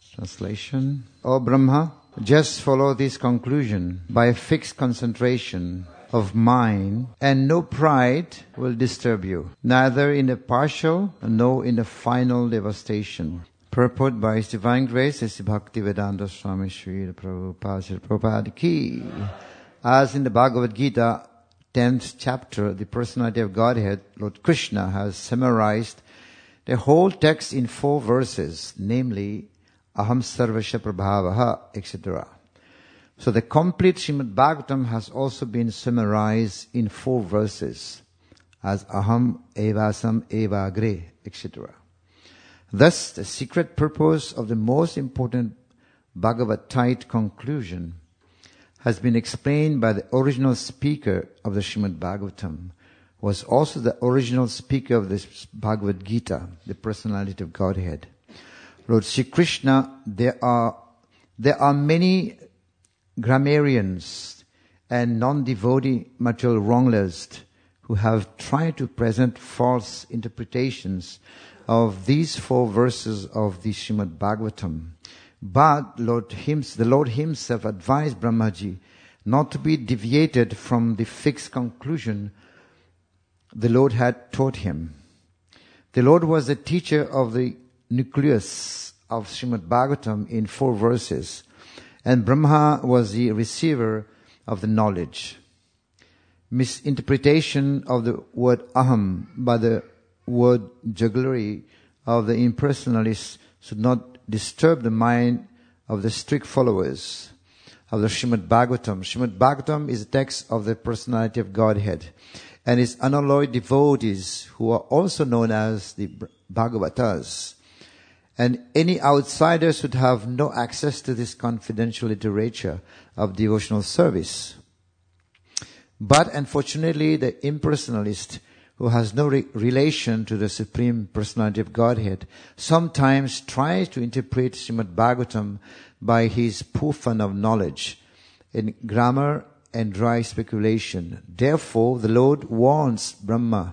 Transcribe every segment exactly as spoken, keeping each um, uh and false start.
Translation. O Brahma, just follow this conclusion by a fixed concentration of mind, and no pride will disturb you, neither in a partial nor in a final devastation. Purport by His Divine Grace, His Bhaktivedanta Swami Srila Prabhupada, Srila Prabhupada Ki. As in the Bhagavad Gita, tenth chapter, the personality of Godhead, Lord Krishna, has summarized the whole text in four verses, namely, Aham Sarvasya Prabhavaha, et cetera. So the complete Srimad Bhagavatam has also been summarized in four verses as Aham Evasam Evagre, et cetera. Thus, the secret purpose of the most important Bhagavatite conclusion has been explained by the original speaker of the Srimad Bhagavatam, who was also the original speaker of the Bhagavad Gita, the personality of Godhead. Lord Sri Krishna, there are, there are many grammarians and non-devotee material wranglers who have tried to present false interpretations of these four verses of the Srimad Bhagavatam. But Lord Hims, the Lord Himself advised Brahmaji not to be deviated from the fixed conclusion the Lord had taught him. The Lord was the teacher of the nucleus of Srimad Bhagavatam in four verses, and Brahma was the receiver of the knowledge. Misinterpretation of the word aham by the word jugglery of the impersonalists should not disturb the mind of the strict followers of the Srimad Bhagavatam. Srimad Bhagavatam is a text of the personality of Godhead, and its unalloyed devotees, who are also known as the Bhagavatas. And any outsider should have no access to this confidential literature of devotional service. But unfortunately, the impersonalist, who has no re- relation to the Supreme Personality of Godhead, sometimes tries to interpret Srimad Bhagavatam by his puffan of knowledge in grammar and dry speculation. Therefore, the Lord warns Brahma,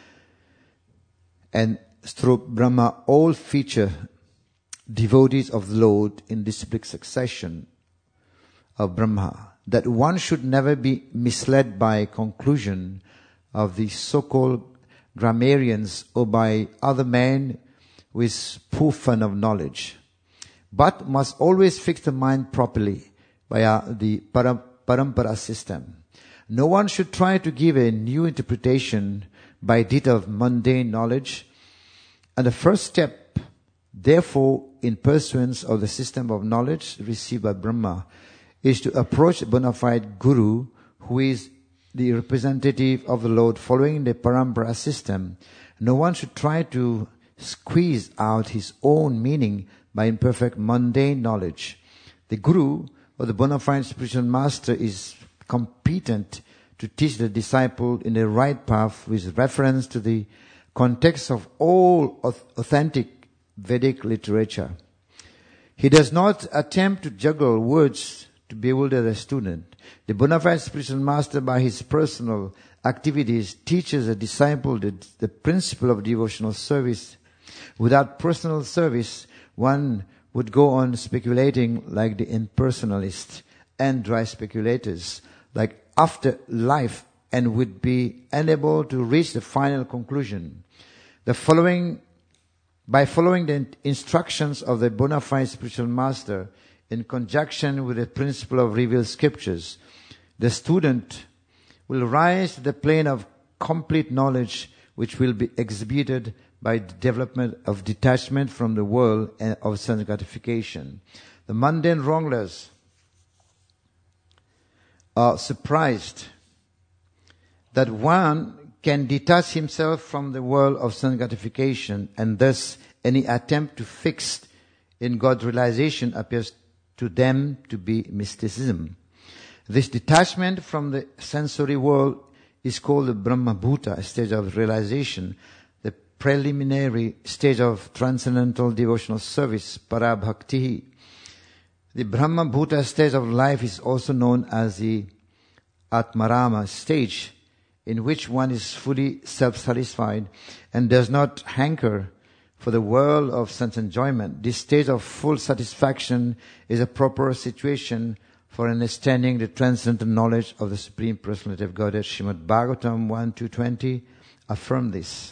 and through Brahma all feature devotees of the Lord in disciplic succession of Brahma, that one should never be misled by conclusion of the so-called grammarians or by other men with puffan of knowledge, but must always fix the mind properly by uh, the param- parampara system. No one should try to give a new interpretation by dint of mundane knowledge. And the first step, therefore, in pursuance of the system of knowledge received by Brahma, is to approach a bona fide guru who is the representative of the Lord following the parampara system. No one should try to squeeze out his own meaning by imperfect mundane knowledge. The guru or the bona fide spiritual master is competent to teach the disciple in the right path with reference to the context of all authentic Vedic literature. He does not attempt to juggle words to bewilder the student. The bona fide spiritual master, by his personal activities, teaches a disciple the, the principle of devotional service. Without personal service, one would go on speculating like the impersonalists and dry speculators, like after life, and would be unable to reach the final conclusion. The following, by following the instructions of the bona fide spiritual master in conjunction with the principle of revealed scriptures, the student will rise to the plane of complete knowledge, which will be exhibited by the development of detachment from the world and of sense gratification. The mundane wranglers are surprised that one can detach himself from the world of sense gratification, and thus any attempt to fix in God realization appears to them to be mysticism. This detachment from the sensory world is called the Brahma Bhuta, a stage of realization, the preliminary stage of transcendental devotional service, Para Bhakti. The Brahma Bhuta stage of life is also known as the Atmarama stage, in which one is fully self-satisfied and does not hanker for the world of sense enjoyment. This stage of full satisfaction is a proper situation for understanding the transcendental knowledge of the Supreme Personality of Godhead. Srimad Bhagavatam one two twenty affirm this.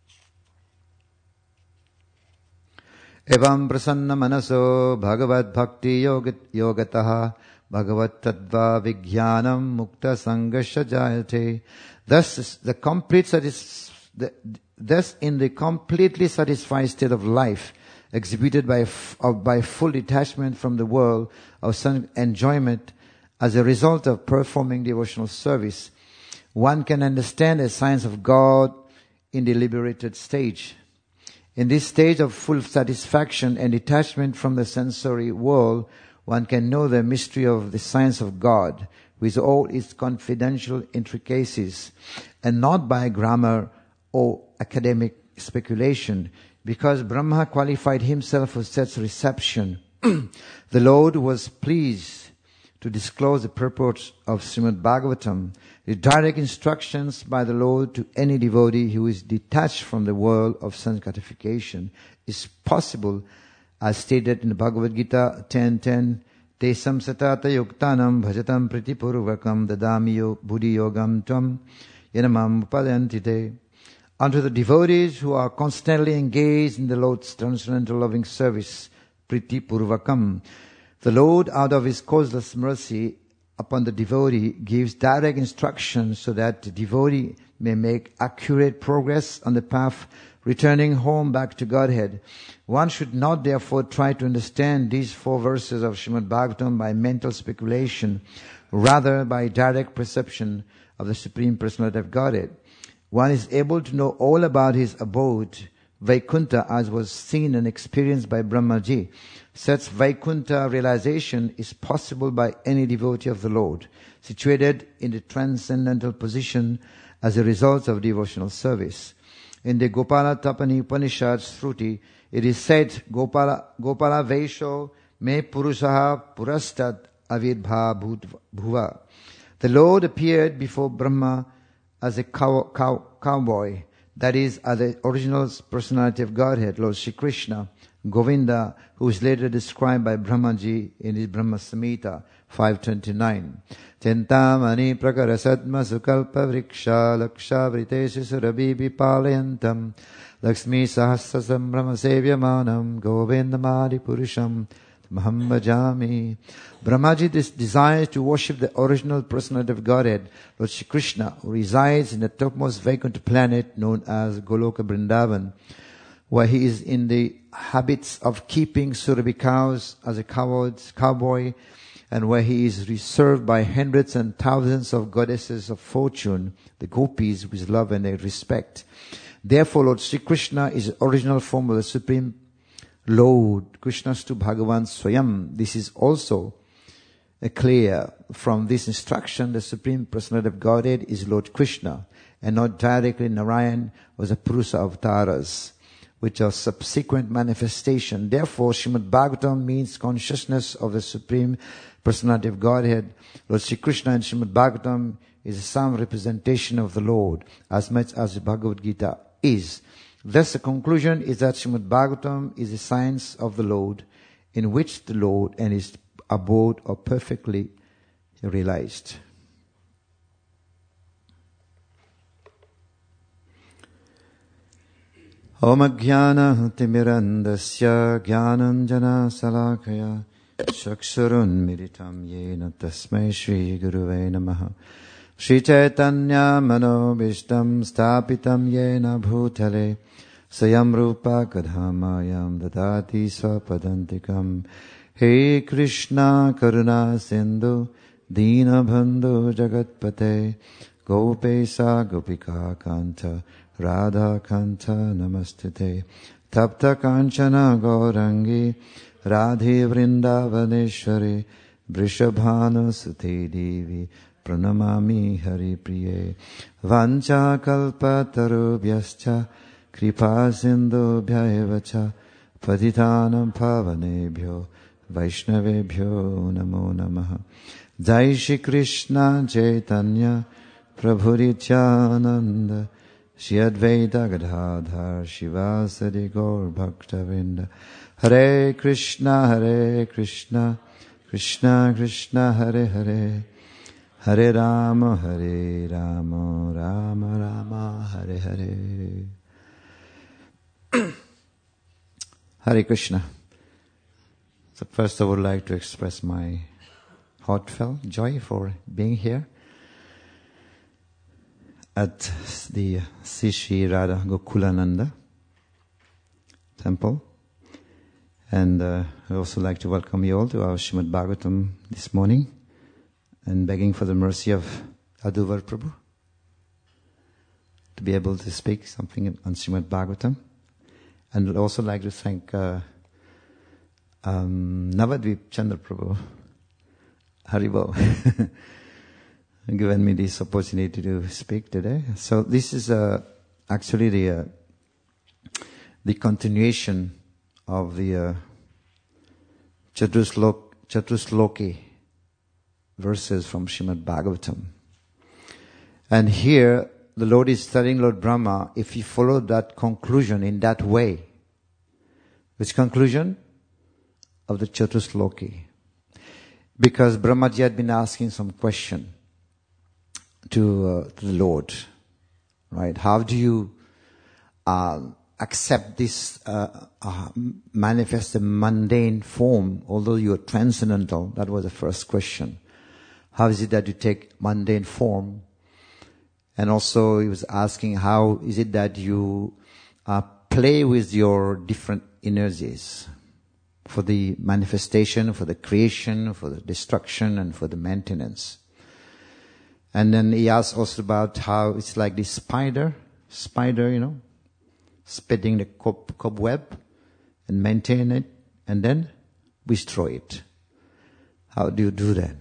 Evam prasanna manaso bhagavad bhakti yogataha bhagavat tadva vijnanam mukta sangasya jayate. Thus, the complete satis- the, thus in the completely satisfied state of life, exhibited by f- of, by full detachment from the world of some enjoyment as a result of performing devotional service, one can understand the science of God in the liberated stage. In this stage of full satisfaction and detachment from the sensory world, one can know the mystery of the science of God with all its confidential intricacies, and not by grammar or academic speculation, because Brahma qualified himself for such reception. The Lord was pleased to disclose the purport of Srimad Bhagavatam, the direct instructions by the Lord to any devotee who is detached from the world of sense gratification is possible, as stated in the Bhagavad Gita ten ten. Tesam satata yuktanam bhajatam pritipurvakam dadamiyo buddhi yogam tvam yanamam upadantite. Unto the devotees who are constantly engaged in the Lord's transcendental loving service, pritipurvakam, the Lord, out of His causeless mercy upon the devotee, gives direct instructions so that the devotee may make accurate progress on the path returning home back to Godhead. One should not therefore try to understand these four verses of Srimad Bhagavatam by mental speculation, rather by direct perception of the Supreme Personality of Godhead. One is able to know all about His abode, Vaikuntha, as was seen and experienced by Brahmaji. Such Vaikuntha realization is possible by any devotee of the Lord, situated in the transcendental position as a result of devotional service. In the Gopala Tapani Upanishad Shruti, it is said, Gopala, Gopala Vaisho me Purusaha Purastad Avirbha Bhuva. The Lord appeared before Brahma as a cow, cow, cowboy, that is, as the original personality of Godhead, Lord Shri Krishna, Govinda, who is later described by Brahmaji in his Brahma Samhita five twenty-nine. Chintamani prakarasadma sukalpa vriksha laksha vritesi surabi vipalayantam lakshmi sahasasam brahma sevyamanam govindamadi purusham maham bhajami. Brahmaji desires to worship the original personality of Godhead, Lord Shri Krishna, who resides in the topmost Vaikuntha planet known as Goloka Vrindavan, where he is in the habits of keeping Surabhi cows as a cowboy, and where he is reserved by hundreds and thousands of goddesses of fortune, the gopis, with love and respect. Therefore, Lord Sri Krishna is the original form of the Supreme Lord, Krishnastu Bhagavan Swayam. This is also uh, clear from this instruction. The Supreme Personality of Godhead is Lord Krishna, and not directly Narayan was a Purusa Avtaras, which are subsequent manifestation. Therefore, Srimad Bhagavatam means consciousness of the Supreme Personality of Godhead. Lord Sri Krishna in Srimad Bhagavatam is some representation of the Lord, as much as the Bhagavad Gita is. Thus, the conclusion is that Srimad Bhagavatam is a science of the Lord, in which the Lord and His abode are perfectly realized. Om Ajnana Timirandasya Jnananjana Salakaya Chakshurun Militam Yena Tasmai Shri Guruve Namaha. Shri Chaitanya Manobishtam Stapitam Yena Bhutale Sayam Rupa Kadhamayam Dadati Swapadantikam. He Krishna Karuna Sindhu Dina Bandhu Jagatpate Gopesa Gopika Kanta Radha Kanta Namastite Tapta Kanchana Gaurangi Radhi Vrindavaneshwari Vrishabhanu Sute Devi Pranamami Hari Priye Vancha Kalpa Tarubhyascha Kripa Sindhubhyaevacha Patitanam Pavanebhyo Vaishnavebhyo Namo Namaha. Jai Shri Krishna Chaitanya Prabhu Nityananda Shri Advaita Gadadhar Shivasadi Gaur Bhaktavinda. Hare Krishna, Hare Krishna, Krishna Krishna, Hare Hare, Hare Rama, Hare Rama, Rama Rama, Hare Hare. Hare Krishna. So first I would like to express my heartfelt joy for being here at the Sri Sri Radha Gokulananda temple. And uh, I also like to welcome you all to our Srimad Bhagavatam this morning and begging for the mercy of Aduvar Prabhu to be able to speak something on Srimad Bhagavatam. And I'd also like to thank uh, um, Navadvip Chandra Prabhu, Haribo, given me this opportunity to speak today. So this is uh, actually the uh, the continuation of the uh, Chatuslok, Chatusloki verses from Srimad Bhagavatam. And here the Lord is telling Lord Brahma, if you follow that conclusion in that way, which conclusion? Of the Chatusloki. Because Brahmaji had been asking some question to, uh, to the Lord, right? How do you uh, accept this uh, uh, manifest a mundane form, although you are transcendental? That was the first question. How is it that you take mundane form? And also he was asking, how is it that you uh, play with your different energies for the manifestation, for the creation, for the destruction, and for the maintenance? And then he asked also about how it's like this spider, spider, you know, spreading the cob- cobweb and maintain it, and then destroy it. How do you do that?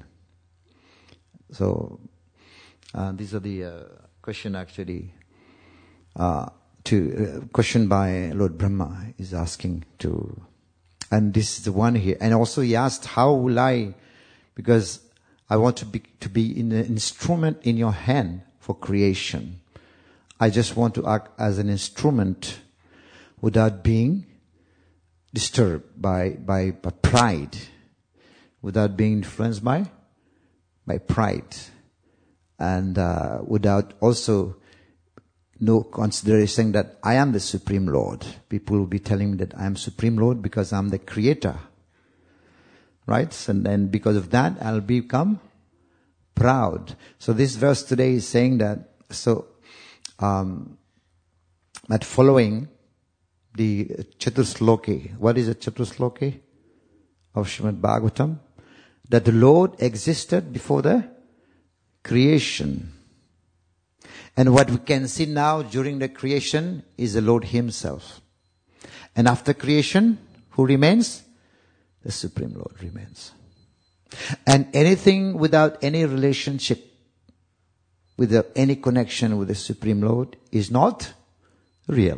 So uh, these are the uh, question actually uh, to uh, question by Lord Brahma is asking to, and this is the one here. And also he asked, how will I, because I want to be to be in an instrument in your hand for creation. I just want to act as an instrument without being disturbed by by, by pride, without being influenced by by pride, and uh, without also no consideration that I am the Supreme Lord. People will be telling me that I am Supreme Lord because I'm the Creator. Right? And then because of that, I'll become proud. So this verse today is saying that, so, um, that following the Chatusloki, what is a Chatusloki of Srimad Bhagavatam? That the Lord existed before the creation. And what we can see now during the creation is the Lord Himself. And after creation, who remains? The Supreme Lord remains. And anything without any relationship, without any connection with the Supreme Lord is not real.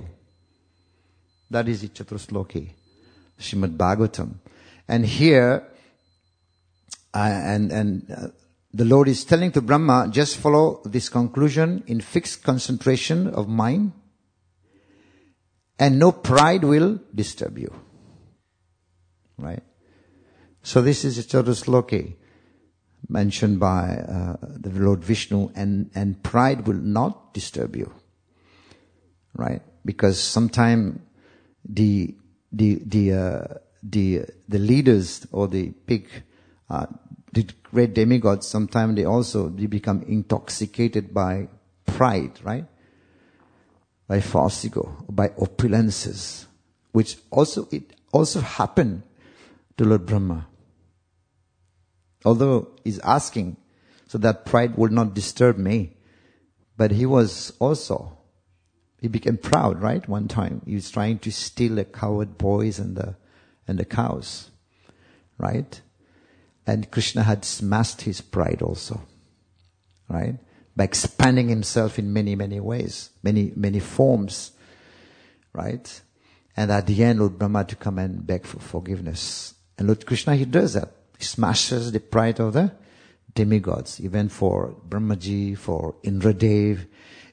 That is the Chatusloki, Srimad Bhagavatam. And here, uh, and, and uh, the Lord is telling to Brahma, just follow this conclusion in fixed concentration of mind, and no pride will disturb you. Right? So this is a Chatusloki mentioned by uh, the Lord Vishnu, and, and pride will not disturb you. Right? Because sometimes the, the, the, uh, the, the leaders or the big, uh, the great demigods, sometimes they also, they become intoxicated by pride, right? By false ego, by opulences, which also, it also happened to Lord Brahma. Although he's asking so that pride would not disturb me, but he was also, he became proud, right? One time he was trying to steal the cowherd boys and the and the cows, right? And Krishna had smashed his pride also, right? By expanding himself in many, many ways, many, many forms, right? And at the end, Lord Brahma to come and beg for forgiveness. And Lord Krishna, he does that. He smashes the pride of the demigods, even for Brahmaji, for Indradev,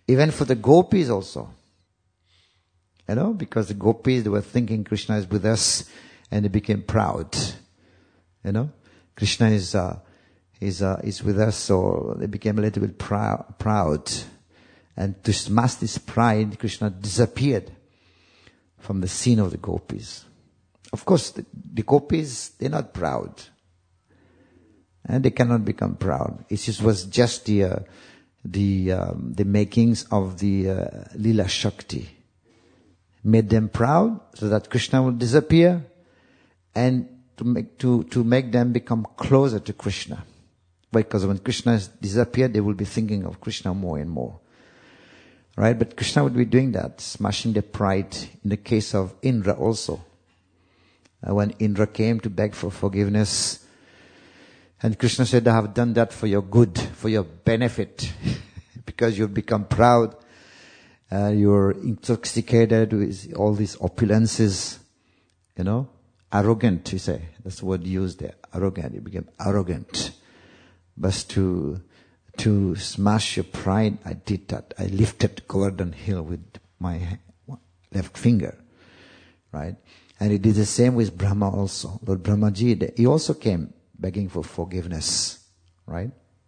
Even for the gopis also. You know, because the gopis, they were thinking Krishna is with us and they became proud. You know, Krishna is, uh, is, uh, is with us, so they became a little bit prou- proud. And to smash this pride, Krishna disappeared from the scene of the gopis. Of course, the, the gopis, they're not proud. And they cannot become proud. It just was just the, uh, the, um, the makings of the, uh, Lila Shakti. Made them proud so that Krishna will disappear and to make, to, to make them become closer to Krishna. Because when Krishna has disappeared, they will be thinking of Krishna more and more. Right? But Krishna would be doing that, smashing their pride. In the case of Indra also. Uh, when Indra came to beg for forgiveness, and Krishna said, I have done that for your good, for your benefit, because you've become proud, uh, you're intoxicated with all these opulences, you know, arrogant, you say. That's the word used there, arrogant. You became arrogant. But to To smash your pride, I did that. I lifted Govardhan Hill with my left finger. Right? And he did the same with Brahma also. Lord Brahmaji, he also came begging for forgiveness. Right?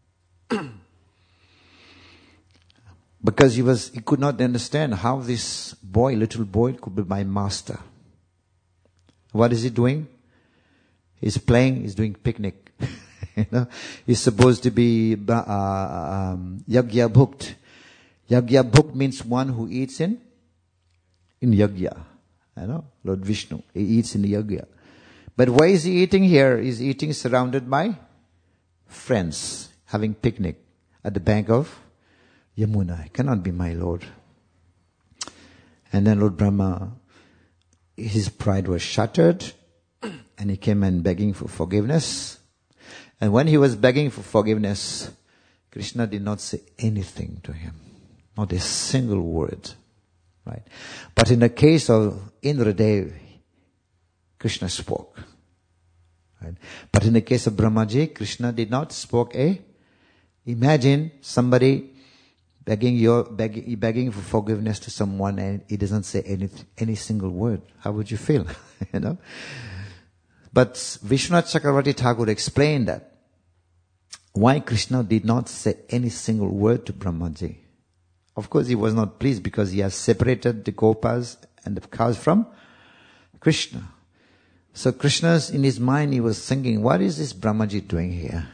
Because he was, he could not understand how this boy, little boy, could be my master. What is he doing? He's playing, he's doing picnic. You know, he's supposed to be uh, um, yagya bhukt. Yagya bhukt means one who eats in in yagya. You know, Lord Vishnu, he eats in yagya. But why is he eating here? He's eating surrounded by friends, having picnic at the bank of Yamuna. He cannot be my Lord. And then Lord Brahma, his pride was shattered, and he came and begging for forgiveness. And when he was begging for forgiveness, Krishna did not say anything to him. Not a single word. Right? But in the case of Indradev, Krishna spoke. Right? But in the case of Brahmaji, Krishna did not spoke a. Imagine somebody begging your begging, begging for forgiveness to someone and he doesn't say any any single word. How would you feel? You know? But Vishwanath Chakravarti Thakur explained that why Krishna did not say any single word to Brahmaji. Of course, he was not pleased because he has separated the gopas and the cows from Krishna. So Krishna's, in his mind, he was thinking, what is this Brahmaji doing here?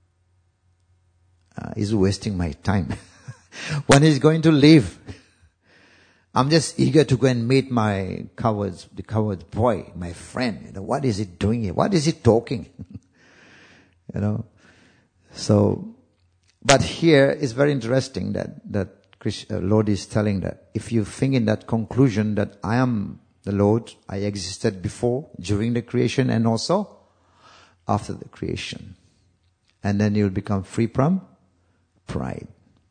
Uh, he's wasting my time. When he's going to leave, I'm just eager to go and meet my coward's, the coward's boy, my friend. You know, what is he doing here? What is he talking? You know. So, but here it's very interesting that, that Krishna, uh, Lord is telling that if you think in that conclusion that I am the Lord, I existed before, during the creation and also after the creation. And then you'll become free from pride.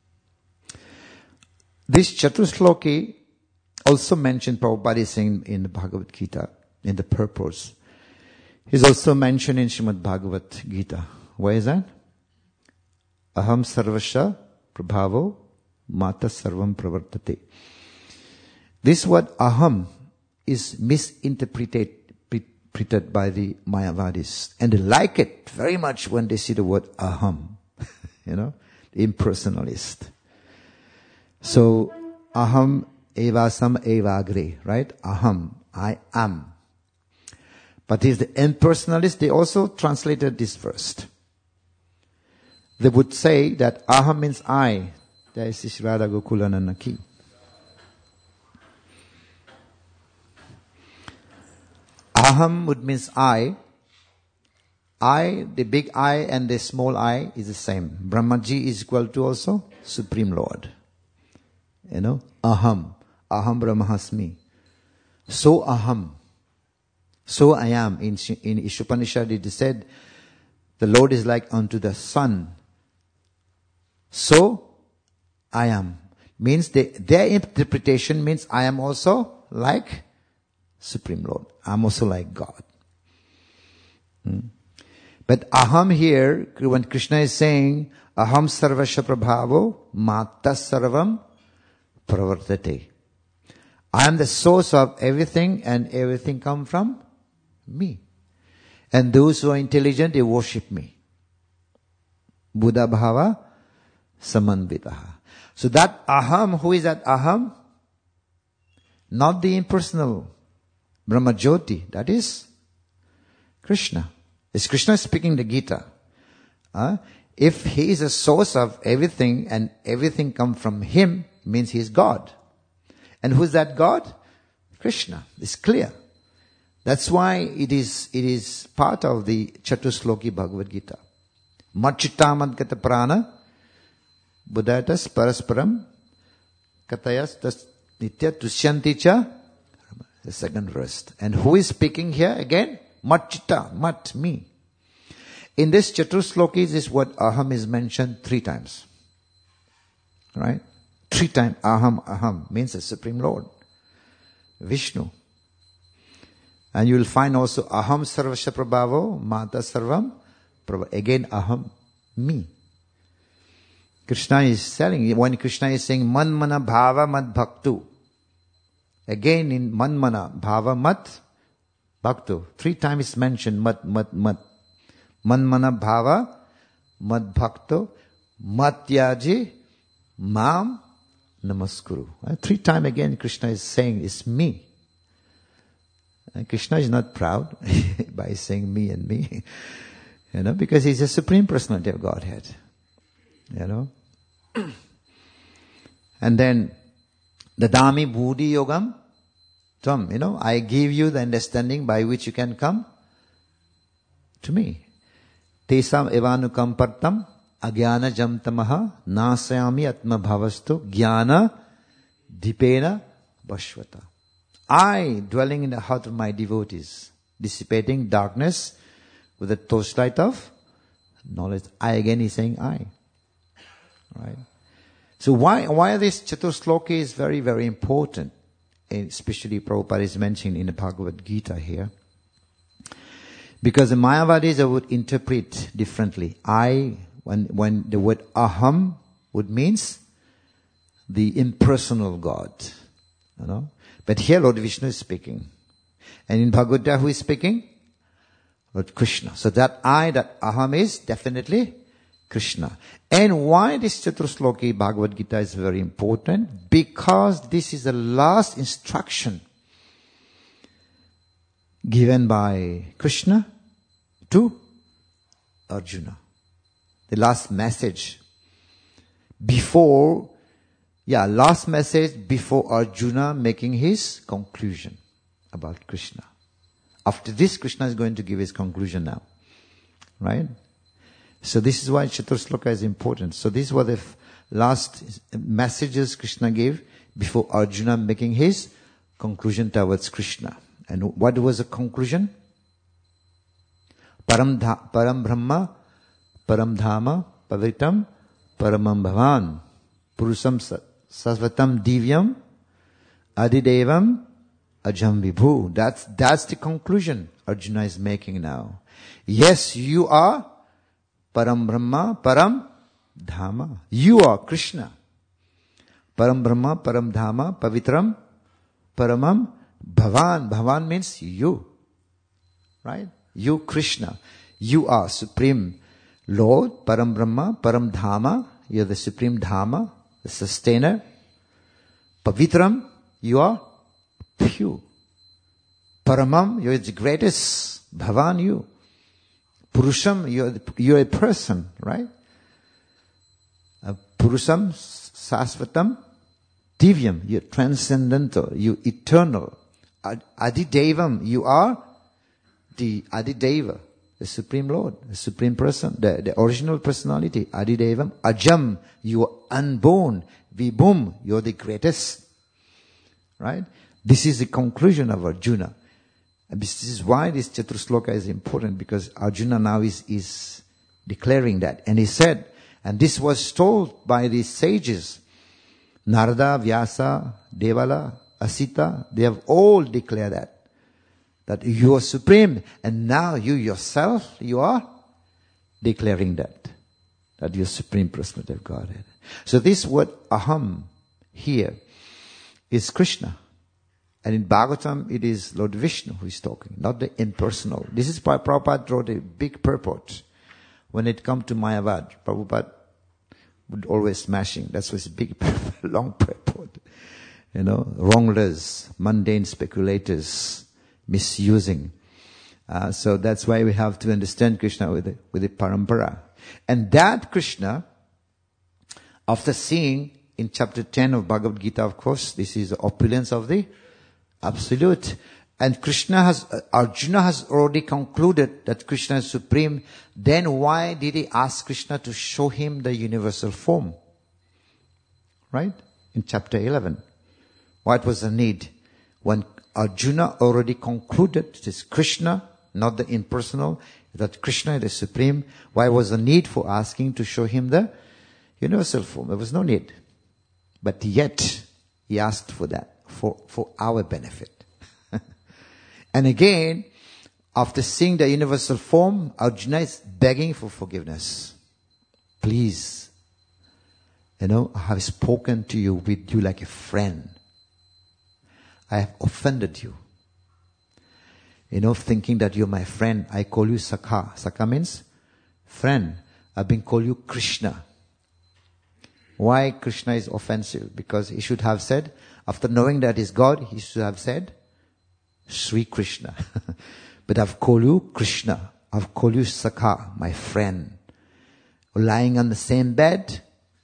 This Chatusloki also mentioned, Prabhupada is saying in the Bhagavad Gita, in the purpose. He's also mentioned in Srimad Bhagavad Gita. Where is that? Aham sarvasya prabhavo mata sarvam pravartate. This word aham is misinterpreted by the Mayavadis. And they like it very much when they see the word aham. You know, the impersonalist. So, aham evasam evagre, right? Aham, I am. But is the impersonalist, they also translated this verse. They would say that aham means I. That is Shri Radha Gokulananda ki. Aham would means I. I, the big I and the small I is the same. Brahmaji is equal to also Supreme Lord. You know, aham. Aham Brahmasmi. So aham. So I am. In, in Ishopanishad it is said, the Lord is like unto the sun. So I am. Means they, their interpretation means I am also like Supreme Lord. I'm also like God. Hmm. But aham here, when Krishna is saying, aham sarvasya prabhavo, mata sarvam pravartate. I am the source of everything and everything come from me. And those who are intelligent, they worship me. Buddha bhava samanvitaha. So that aham, who is that aham? Not the impersonal Brahmajyoti, that is Krishna. It's Krishna speaking the Gita. Uh, if he is a source of everything and everything come from him, means he is God. And who is that God? Krishna. It's clear. That's why it is it is part of the Chatusloki Bhagavad Gita. Machita madgata prana buddhatas parasparam katayas tas nitya tusyanti cha. The second verse. And who is speaking here again? Machita, mat, me. In this Chatuslokis, this word aham is mentioned three times. Right? Three times aham, aham means the Supreme Lord, Vishnu. And you will find also aham sarvasya prabhavo, mata sarvam prabhavo. Again aham, me. Krishna is telling, when Krishna is saying manmana bhava mad bhaktu. Again in manmana bhava mat bhaktu. Three times mentioned mat, mat, mat. Manmana bhava mad bhaktu matyaji mam namaskuru. Three times again Krishna is saying it's me. And Krishna is not proud by saying me and me. You know, because he's a Supreme Personality of Godhead. You know. And then Dadami Buddhi Yogam Tvam, you know, I give you the understanding by which you can come to me. Tesam evanukam partam agyana jamtamaha nasayami atma bhavastu jnana dipena bhashvata. I, dwelling in the heart of my devotees, dissipating darkness with the torchlight of knowledge. I again is saying I. Right? So why, why this Chatusloki is very, very important, especially Prabhupada is mentioning in the Bhagavad Gita here. Because the Mayavadis would interpret differently. I, when, when the word aham would means the impersonal God. You know? But here Lord Vishnu is speaking. And in Bhagavad Gita, who is speaking? Lord Krishna. So that I, that aham is definitely Krishna. And why this Chatusloki Bhagavad Gita is very important? Because this is the last instruction given by Krishna to Arjuna. The last message before, yeah, last message before Arjuna making his conclusion about Krishna. After this, Krishna is going to give his conclusion now. Right? So this is why Chatusloka is important. So these were the f- last messages Krishna gave before Arjuna making his conclusion towards Krishna. And what was the conclusion? Param, dha, param Brahma, Param Dhama, Pavitam, Paramam Bhavan, Purusam Sasvatam Divyam, Adidevam, Ajam Vibhu. That's, that's the conclusion Arjuna is making now. Yes, you are Param Brahma, Param Dhama. You are Krishna. Param Brahma, Param Dhama, Pavitram, Paramam Bhavan. Bhavan means you. Right? You Krishna. You are Supreme Lord, Param Brahma, Param Dhama. You are the Supreme Dhamma, the sustainer. Pavitram, you are pure. Paramam, you are the greatest. Bhavan, you. Purusham, you're, you're a person, right? Uh, Purusham, Sasvatam, Divyam, you're transcendental, you're eternal. Ad- Adidevam, you are the Adideva, the Supreme Lord, the Supreme Person, the, the original personality. Adidevam, Ajam, you are unborn. Vibhum, you're the greatest. Right? This is the conclusion of Arjuna. And this is why this Chatusloka is important, because Arjuna now is, is declaring that. And he said, and this was told by the sages, Narada, Vyasa, Devala, Asita, they have all declared that. That you are supreme. And now you yourself, you are declaring that. That you are Supreme Personality of Godhead. So this word aham here is Krishna. And in Bhagavatam, it is Lord Vishnu who is talking, not the impersonal. This is why Prabhupada wrote a big purport. When it comes to Mayavad, Prabhupada would always smashing. That's why it's a big, long purport. You know, wranglers, mundane speculators, misusing. Uh, so that's why we have to understand Krishna with the, with the parampara. And that Krishna, after seeing in chapter ten of Bhagavad Gita, of course, this is the opulence of the absolute. And Krishna has, uh, Arjuna has already concluded that Krishna is supreme. Then why did he ask Krishna to show him the universal form? Right? In chapter eleven. What was the need? When Arjuna already concluded it is Krishna, not the impersonal, that Krishna is the supreme, why was the need for asking to show him the universal form? There was no need. But yet, he asked for that, for, for our benefit. And again, after seeing the universal form, Arjuna is begging for forgiveness. Please, you know, I have spoken to you with you like a friend. I have offended you. You know, thinking that you're my friend, I call you Sakha. Sakha means friend. I've been called you Krishna. Why Krishna is offensive? Because he should have said, after knowing that he's God, he should have said, Sri Krishna. But I've called you Krishna. I've called you Sakha, my friend. Lying on the same bed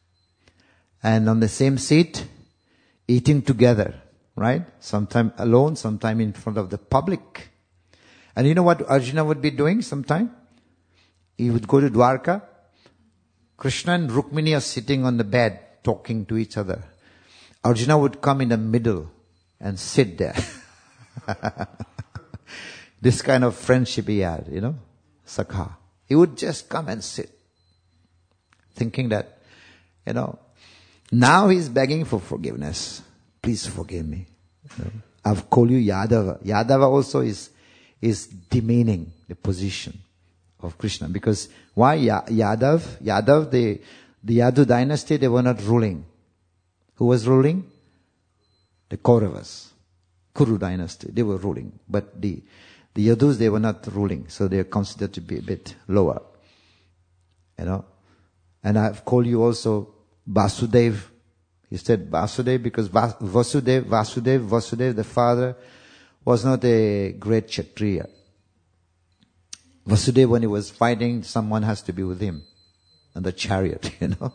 and on the same seat, eating together, right? Sometime alone, sometime in front of the public. And you know what Arjuna would be doing sometime? He would go to Dwarka. Krishna and Rukmini are sitting on the bed, talking to each other. Arjuna would come in the middle and sit there. This kind of friendship he had, you know, Sakha. He would just come and sit, thinking that, you know, now he's begging for forgiveness. Please forgive me. You know, I've called you Yadava. Yadava also is is demeaning the position of Krishna. Because why ya- Yadav? Yadav, the, the Yadu dynasty, they were not ruling. Who was ruling? The Kauravas. Kuru dynasty, they were ruling. But the, the Yadus, they were not ruling. So they are considered to be a bit lower. You know. And I've called you also Vasudev. He said Vasudev because Vas- Vasudev, Vasudev, Vasudev, the father, was not a great Kshatriya. Vasudev, when he was fighting, someone has to be with him on the chariot, you know.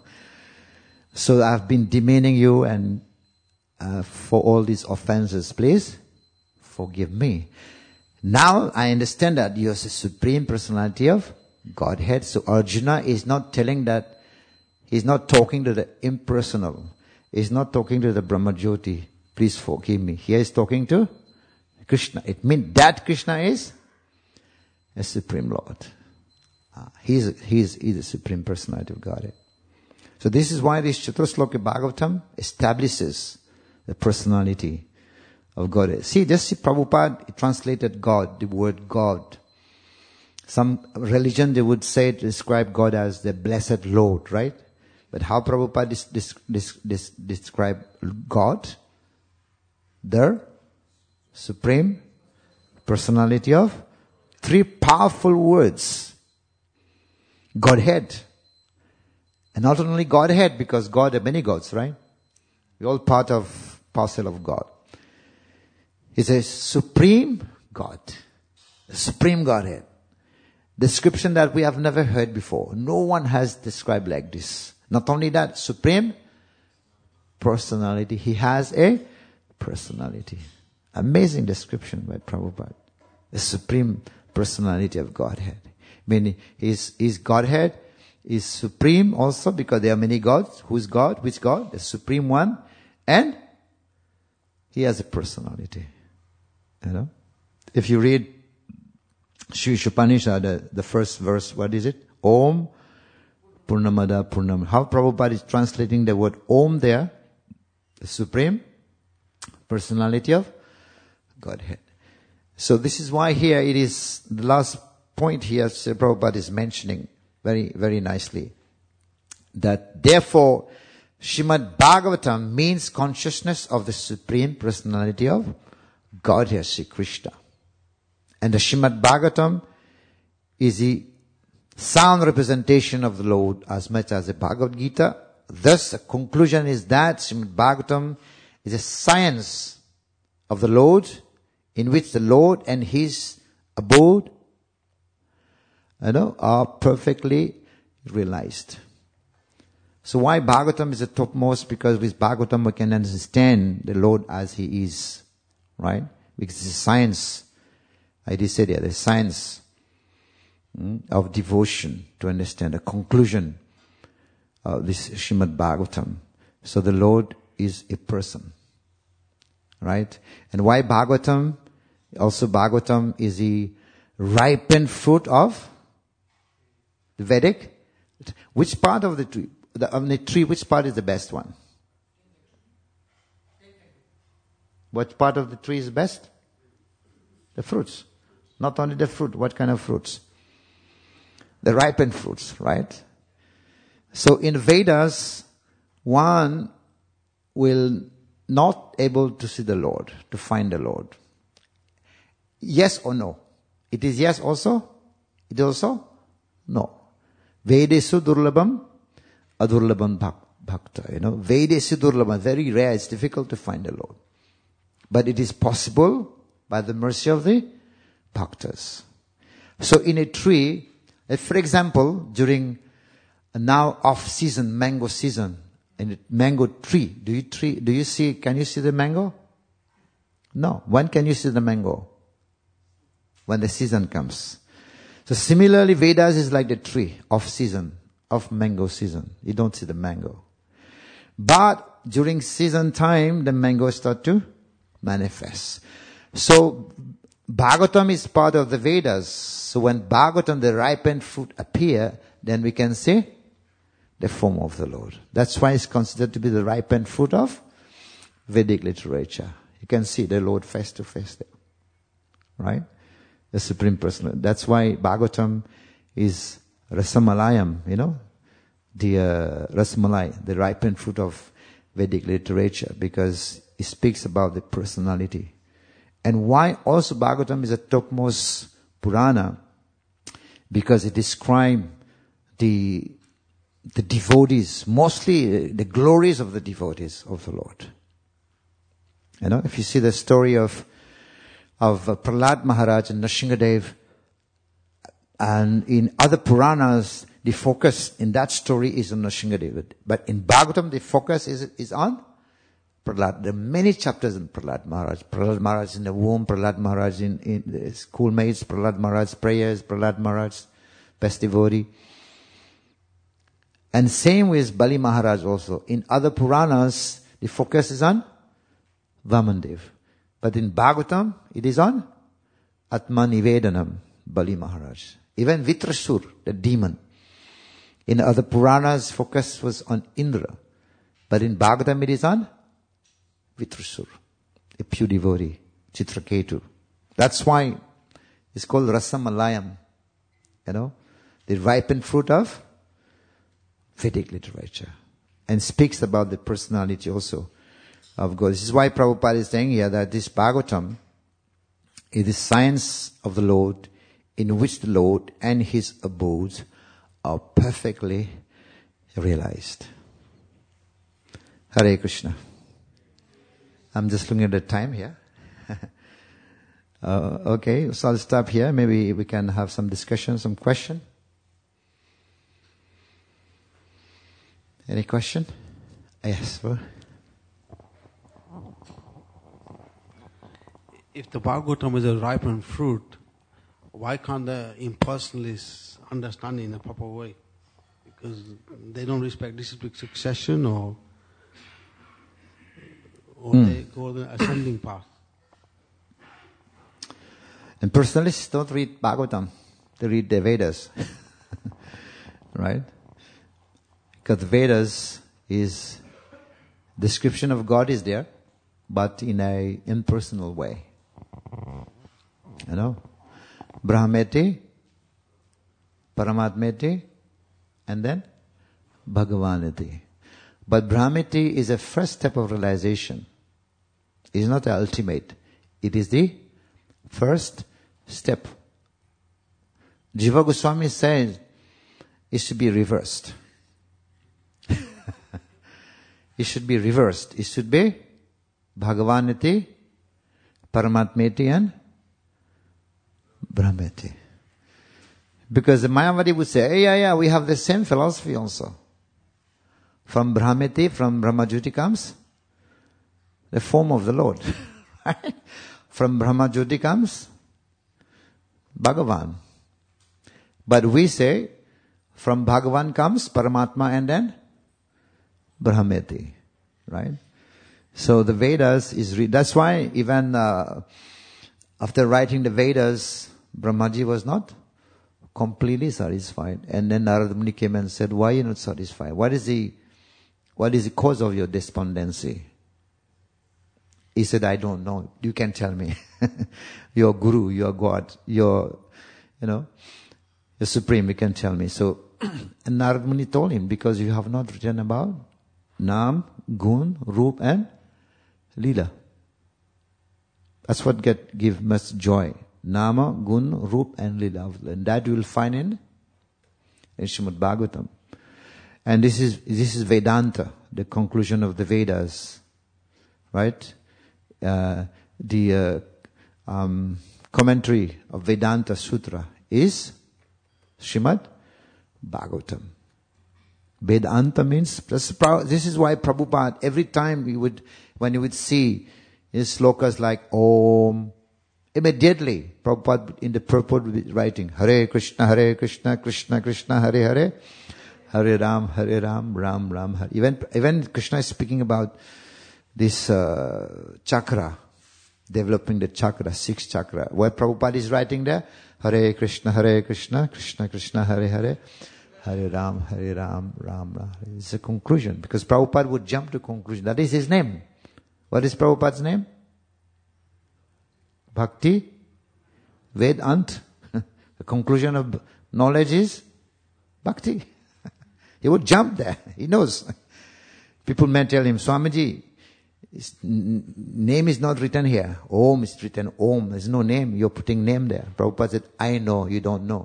So I've been demeaning you and uh, for all these offenses, please forgive me. Now I understand that you are the supreme personality of Godhead. So Arjuna is not telling that, he's not talking to the impersonal. He's not talking to the Brahmajyoti. Please forgive me. Here he's talking to Krishna. It means that Krishna is a Supreme Lord. Uh, he's, he's, he's the Supreme Personality of Godhead. So this is why this Chaturshloka Bhagavatam establishes the personality of God. See, just see Prabhupada translated God, the word God. Some religion they would say, describe God as the blessed Lord, right? But how Prabhupada dis, dis, dis, dis, describe God? The Supreme Personality of three powerful words. Godhead. And not only Godhead, because God are many gods, right? We're all part of, parcel of God. He's a supreme God. The supreme Godhead. Description that we have never heard before. No one has described like this. Not only that, supreme personality. He has a personality. Amazing description by Prabhupada. The supreme personality of Godhead. I mean, his, his Godhead is supreme also because there are many gods. Who is God? Which God? The supreme one. And he has a personality. You know? If you read Sri Upanishad, the, the first verse, what is it? Om Purnamada Purnam. How Prabhupada is translating the word Om there? The supreme personality of Godhead. So this is why here it is, the last point here, Sri Prabhupada is mentioning very, very nicely, that therefore Srimad Bhagavatam means consciousness of the Supreme Personality of Godhead, Sri Krishna. And the Srimad Bhagavatam is the sound representation of the Lord as much as the Bhagavad Gita. Thus, the conclusion is that Srimad Bhagavatam is a science of the Lord in which the Lord and His abode, you know, are perfectly realized. So why Bhagavatam is the topmost? Because with Bhagavatam we can understand the Lord as He is, right? Because it's a science. I did say there, the science mm, of devotion to understand the conclusion of this Srimad Bhagavatam. So the Lord is a person, right? And why Bhagavatam? Also Bhagavatam is the ripened fruit of the Vedic. Which part of the tree? The, of the tree, which part is the best one? What part of the tree is best? The fruits. Not only the fruit, what kind of fruits? The ripened fruits, right? So in Vedas, one will not able to see the Lord, to find the Lord. Yes or no? It is yes also? It is also? No. Vedesu durlabam, adurlabam bhakta. You know, Vedesu durlabam, very rare, it's difficult to find the Lord. But it is possible by the mercy of the bhaktas. So in a tree, for example, during now off season, mango season, in a mango tree, do you tree, do you see, can you see the mango? No. When can you see the mango? When the season comes. So similarly, Vedas is like the tree, off season, of mango season. You don't see the mango. But during season time, the mango start to manifest. So Bhagavatam is part of the Vedas. So when Bhagavatam, the ripened fruit appear, then we can see the form of the Lord. That's why it's considered to be the ripened fruit of Vedic literature. You can see the Lord face to face there. Right? The Supreme Person. That's why Bhagavatam is Rasamalayam, you know, the uh, Rasamalai, the ripened fruit of Vedic literature, because it speaks about the personality. And why also Bhagavatam is a topmost Purana? Because it describes the the devotees, mostly the glories of the devotees of the Lord. You know, if you see the story of of uh, Prahlad Maharaj and Nrsingadev, and in other Puranas, the focus in that story is on Nrsingadev. But in Bhagavatam, the focus is is on Prahlad. There are many chapters in Prahlad Maharaj. Prahlad Maharaj in the womb, Prahlad Maharaj in, in the schoolmates, Prahlad Maharaj's prayers, Prahlad Maharaj, best devotee. And same with Bali Maharaj also. In other Puranas, the focus is on Vamandev. But in Bhagavatam, it is on Atma Nivedanam, Bali Maharaj. Even Vitrasur, the demon. In other Puranas, focus was on Indra. But in Bhagavatam, it is on Vitrasur, a pure devotee, Chitraketu. That's why it's called Rasamalayam. You know, the ripened fruit of Vedic literature. And speaks about the personality also of God. This is why Prabhupada is saying here that this Bhagavatam is the science of the Lord, in which the Lord and His abodes are perfectly realized. Hare Krishna. I'm just looking at the time here. uh, okay, so I'll stop here. Maybe we can have some discussion, some question. Any question? Yes, sir. If the Bhagavatam is a ripened fruit, why can't the impersonalists understand it in a proper way? Because they don't respect disciplic succession, or or mm. they go the ascending path. And personalists don't read Bhagavatam, they read the Vedas. Right? Because the Vedas is, description of God is there, but in a impersonal way. You know? Brahmeti, Paramatmeti, and then Bhagavanati. But Brahmiti is a first step of realization. It is not the ultimate. It is the first step. Jiva Goswami says it should be reversed. It should be reversed. It should be Bhagavaniti, Paramatmeti and Brahmeti. Because the Mayavadi would say, hey, yeah, yeah, we have the same philosophy also. From Brahmeti, from Brahmajyoti comes the form of the Lord. Right? From Brahmajyoti comes Bhagavan. But we say, from Bhagavan comes Paramatma and then Brahmeti. Right? So the Vedas is, re- that's why even uh, after writing the Vedas, Brahmaji was not completely satisfied. And then Narada Muni came and said, why are you not satisfied? What is the, what is the cause of your despondency? He said, I don't know. You can tell me. Your Guru, your God, your, you know, your Supreme, you can tell me. So, and Narada Muni told him, because you have not written about Nam, Gun, Rup and Leela. That's what get, give much joy. Nama, Gun, Rup and Leela. And that you will find in, in Srimad Bhagavatam. And this is, this is Vedanta, the conclusion of the Vedas. Right? Uh, the uh, um, commentary of Vedanta Sutra is Srimad Bhagavatam. Vedanta means, this is why Prabhupada, every time we would, when you would see his slokas like Om, immediately Prabhupada in the purport would be writing Hare Krishna, Hare Krishna, Krishna Krishna, Hare Hare, Hare Ram, Hare Ram, Ram Ram, Hare. Even, even Krishna is speaking about this uh, chakra, developing the chakra, six chakra. Where Prabhupada is writing there, Hare Krishna, Hare Krishna, Krishna Krishna, Hare Hare, Hare Ram, Hare Ram, Ram Ram. It's a conclusion, because Prabhupada would jump to conclusion. That is his name. What is Prabhupada's name? Bhakti Vedant. The conclusion of knowledge is Bhakti. He would jump there. He knows. People may tell him, Swamiji, his n- name is not written here. Om is written Om. There's no name. You're putting name there. Prabhupada said, I know, you don't know.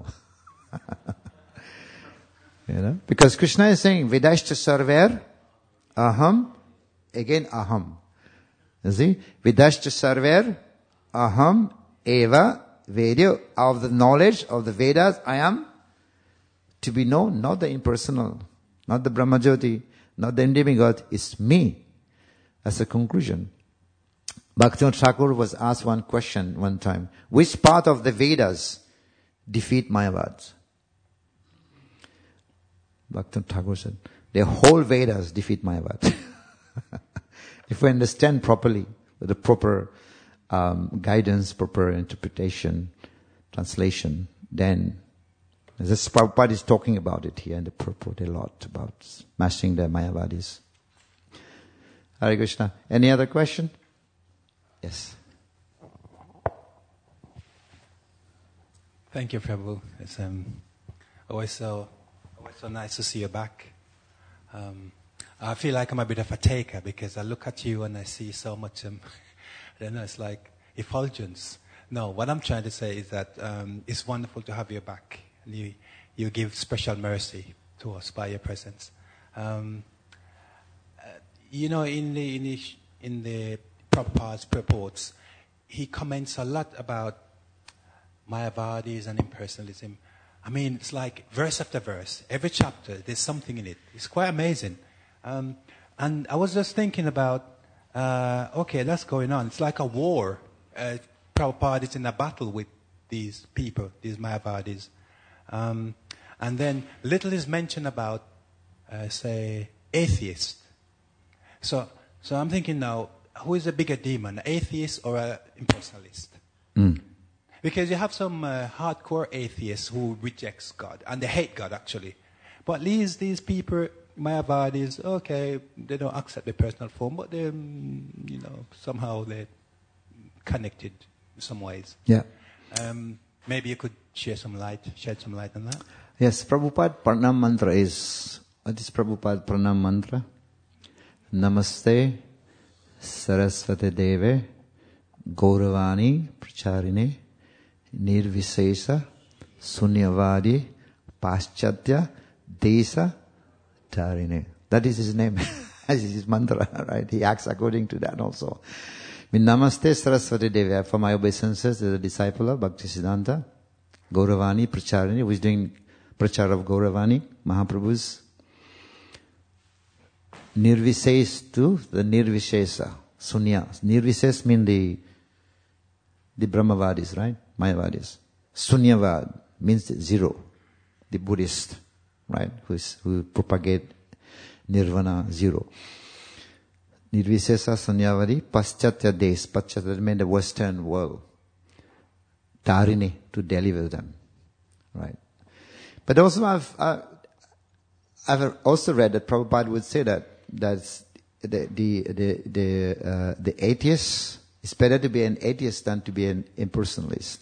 You know? Because Krishna is saying, Vedashta sarver aham, again aham. You see? Vedashta sarver aham eva vedya. Of the knowledge of the Vedas, I am to be known, not the impersonal, not the Brahmajyoti, not the demigod, it's me. As a conclusion. Bhaktivinoda Thakur was asked one question one time. Which part of the Vedas defeat Mayavads? Bhaktivinoda Thakur said, the whole Vedas defeat Mayavad. If we understand properly, with the proper um, guidance, proper interpretation, translation, then this Prabhupada is talking about it here in the purport a lot, about smashing the Mayavadis. Hare Krishna. Any other question? Yes. Thank you, Prabhu. It's um, always so always so nice to see you back. Um, I feel like I'm a bit of a taker because I look at you and I see so much. Um, I don't know. It's like effulgence. No, what I'm trying to say is that um, it's wonderful to have you back. And you you give special mercy to us by your presence. Um, You know, in the in the, in the Prabhupada's purports, he comments a lot about Mayavadis and impersonalism. I mean, it's like verse after verse, every chapter, there's something in it. It's quite amazing. Um, and I was just thinking about, uh, okay, that's going on. It's like a war. Uh, Prabhupada is in a battle with these people, these Mayavadis. Um, and then little is mentioned about, uh, say, atheists. So, so I'm thinking now, who is a bigger demon, atheist or an impersonalist? Mm. Because you have some uh, hardcore atheists who rejects God, and they hate God actually. But these these people, Mayavadis, okay, they don't accept the personal form, but they, you know, somehow they're connected in some ways. Yeah. Um, maybe you could share some light, shed some light on that. Yes, Prabhupada Pranam Mantra is, what is Prabhupada Pranam Mantra? Namaste Saraswati Deve Gauravani Pracharine Nirvisesa Sunyavadi Paschatya Desa Tarine. That is his name. That is his mantra, right? He acts according to that also. Namaste Saraswati Devi. For my obeisances, as a disciple of Bhaktisiddhanta Gauravani Pracharini, who is doing Prachar of Gauravani, Mahaprabhu's Nirvises to the Nirvishesa, Sunya. Nirvises mean the the Brahmavadis, right? Mayavadis. Sunyavad means zero, the Buddhist, right? Who is, who propagate Nirvana, zero. Nirvisesa Sunyavadi Paschatya Des. Paschatya means the Western world. Tarini, to deliver them, right? But also I've, uh, I've also read that Prabhupada would say that that's the the the the, uh, the atheist, it's better to be an atheist than to be an impersonalist.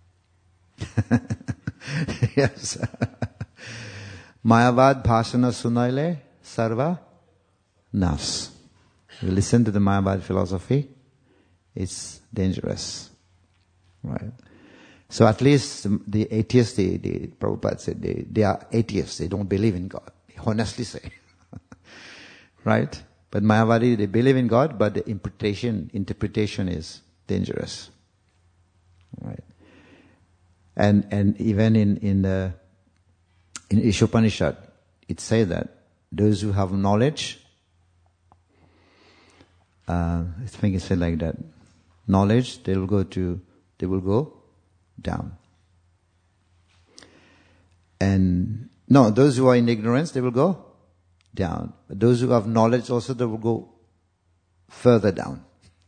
Yes. Mayavad Bhashana Sunaile Sarva Nas. You listen to the Mayavad philosophy, it's dangerous, right? So at least the, the atheists, the, the Prabhupada said, they, they are atheists, they don't believe in God. They honestly say. Right? But Mayavadi, they believe in God, but the interpretation, interpretation is dangerous. Right? And, and even in, in the, in Ishopanishad, it says that those who have knowledge, uh, I think it said like that, knowledge, they will go to, they will go down. And no, those who are in ignorance, they will go down. But those who have knowledge also, they will go further down.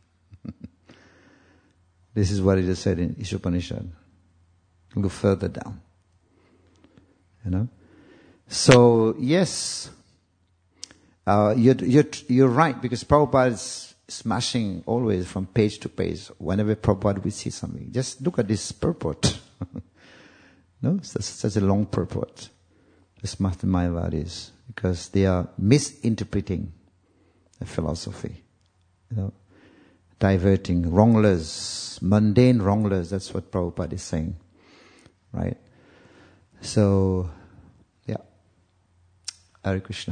This is what it is said in Ishopanishad. They'll go further down. You know? So, yes, uh, you're, you're, you're right, because Prabhupada is smashing always from page to page. Whenever Prabhupada we see something, just look at this purport. No, it's such, such a long purport. The Smarta Mayavadis, because they are misinterpreting the philosophy, you know, diverting, wronglers, mundane wronglers. That's what Prabhupada is saying, right? So, yeah, Hare Krishna.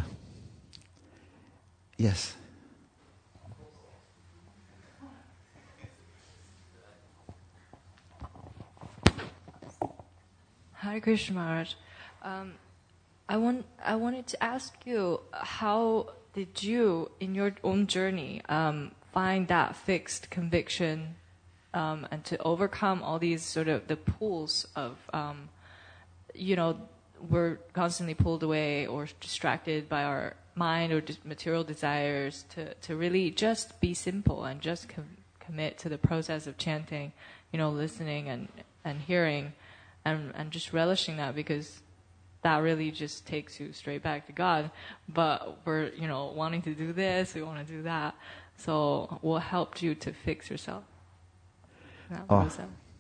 Yes. Hare Krishna Maharaj. Um, I want I wanted to ask you, how did you, in your own journey, um, find that fixed conviction, um, and to overcome all these sort of the pulls of, um, you know, we're constantly pulled away or distracted by our mind or just material desires, to, to really just be simple and just com- commit to the process of chanting, you know, listening and, and hearing. And, and just relishing that, because that really just takes you straight back to God. But we're, you know, wanting to do this, we want to do that. So what helped you to fix yourself? Oh.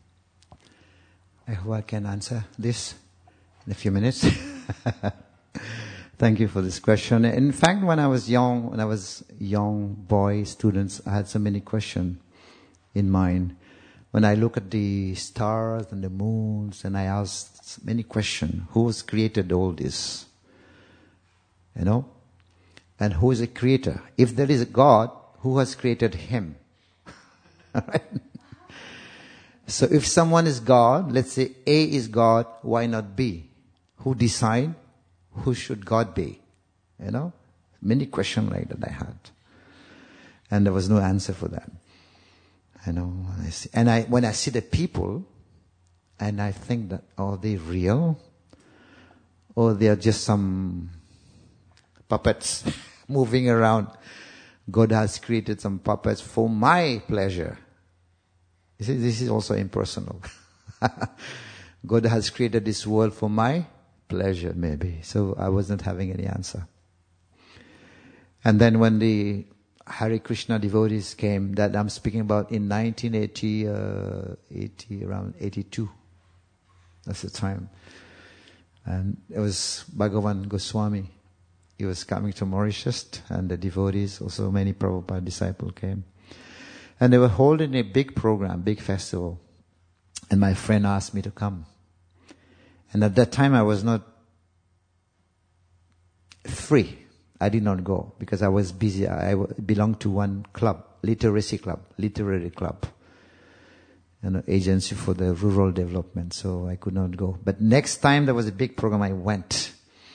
I hope I can answer this in a few minutes. Thank you for this question. In fact, when I was young, when I was young boy, students, I had so many questions in mind. When I look at the stars and the moons, and I ask many questions, who has created all this? You know? And who is a creator? If there is a God, who has created him? Right? So if someone is God, let's say A is God, why not B? Who decide who should God be? You know? Many questions like that I had. And there was no answer for that. You know, I see, and I, when I see the people, and I think that, are they real? Or they are just some puppets moving around? God has created some puppets for my pleasure. You see, this is also impersonal. God has created this world for my pleasure, maybe. So I wasn't having any answer. And then when the Hare Krishna devotees came, that I'm speaking about in nineteen eighty, uh, eighty, around eighty-two. That's the time. And it was Bhagavan Goswami he was coming to Mauritius, and the devotees, also many Prabhupada disciples came. And they were holding a big program, big festival. And my friend asked me to come. And at that time I was not free. I did not go because I was busy. I belonged to one club, literacy club, literary club, an agency for the rural development, so I could not go. But next time there was a big program, I went.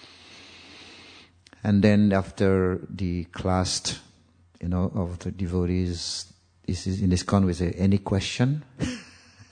And then after the class, you know, of the devotees, this is in this con, we say, any question?